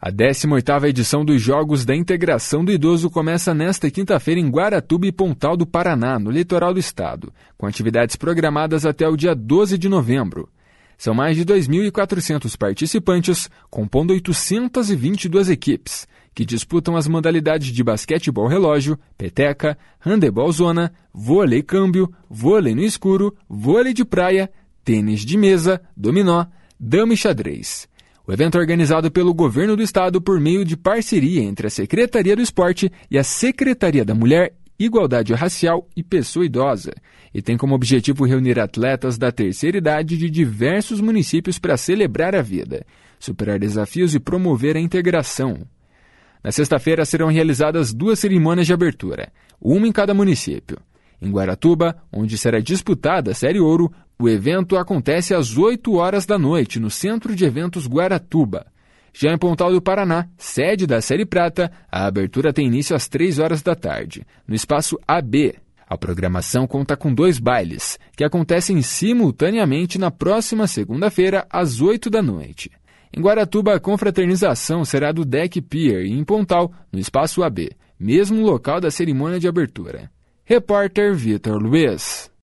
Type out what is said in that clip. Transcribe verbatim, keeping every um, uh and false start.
A décima oitava edição dos Jogos da Integração do Idoso começa nesta quinta-feira em Guaratuba e Pontal do Paraná, no litoral do estado, com atividades programadas até o dia doze de novembro. São mais de dois mil e quatrocentos participantes, compondo oitocentas e vinte e duas equipes, que disputam as modalidades de basquetebol relógio, peteca, handebol zona, vôlei câmbio, vôlei no escuro, vôlei de praia, tênis de mesa, dominó, dama e xadrez. O evento é organizado pelo Governo do Estado por meio de parceria entre a Secretaria do Esporte e a Secretaria da Mulher, Igualdade Racial e Pessoa Idosa, e tem como objetivo reunir atletas da terceira idade de diversos municípios para celebrar a vida, superar desafios e promover a integração. Na sexta-feira serão realizadas duas cerimônias de abertura, uma em cada município. Em Guaratuba, onde será disputada a Série Ouro, o evento acontece às oito horas da noite, no Centro de Eventos Guaratuba. Já em Pontal do Paraná, sede da Série Prata, a abertura tem início às três horas da tarde, no espaço A B. A programação conta com dois bailes, que acontecem simultaneamente na próxima segunda-feira, às oito da noite. Em Guaratuba, a confraternização será do Deck Pier e em Pontal, no espaço A B, mesmo local da cerimônia de abertura. Repórter Vitor Luiz.